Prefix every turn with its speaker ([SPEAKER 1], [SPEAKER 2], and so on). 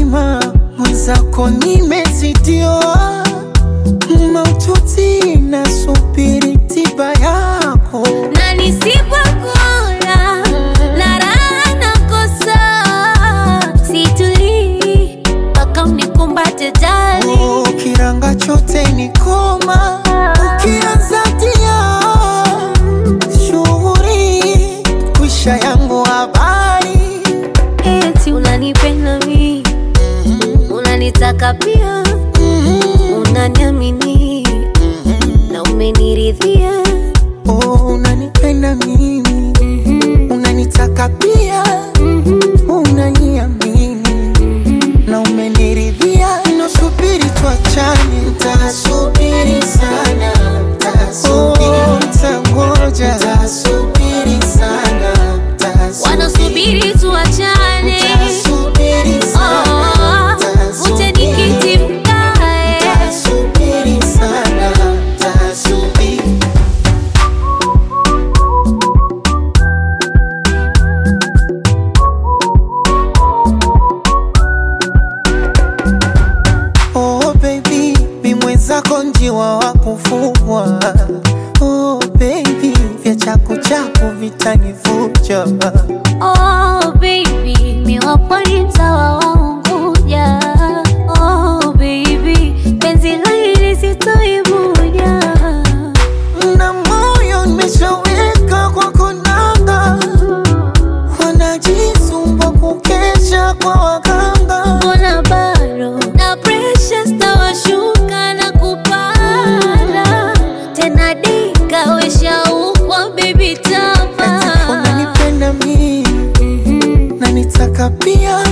[SPEAKER 1] mzima, mwenzako nimezidiwa. Maututi nasubiri tiba yako.
[SPEAKER 2] Na nisipokula na raha nakosa. Situlii mpaka unikumbate jali.
[SPEAKER 1] Kiranga chote ni koma. Ukianza tia shughuri kwisha yangu habari.
[SPEAKER 2] Eti unanipenda mi, unanitaka pia, unaniamini na umeniridhia.
[SPEAKER 1] Unanipenda mimi, unanitaka pia, unaniamini na umeniridhia. Nasubiri tuachane, nitasubiri sana, nitangoja, nitasubiri sana,
[SPEAKER 2] wanasubiri tuachane,
[SPEAKER 1] nitasubiri sana,
[SPEAKER 2] ute nikiti mkae.
[SPEAKER 1] nitasubiri sana, nitasubiri. Oh baby, mi mwenzako njiwa wa kufugwa. Oh baby, vya chaku chaku vitanivuja.
[SPEAKER 2] Oh baby, mi wapwani mtawa wa Unguja. Oh baby, penzi la hili sitoibuja.
[SPEAKER 1] Na moyo nimeshaweka kwa konanga, wanajisumba kukesha kwa waganga.
[SPEAKER 2] Mbona bado na pressure stawashuka na kupanda tena dika wesha ukwa baby tapa.
[SPEAKER 1] Unanipenda mimi, na nitaka pia,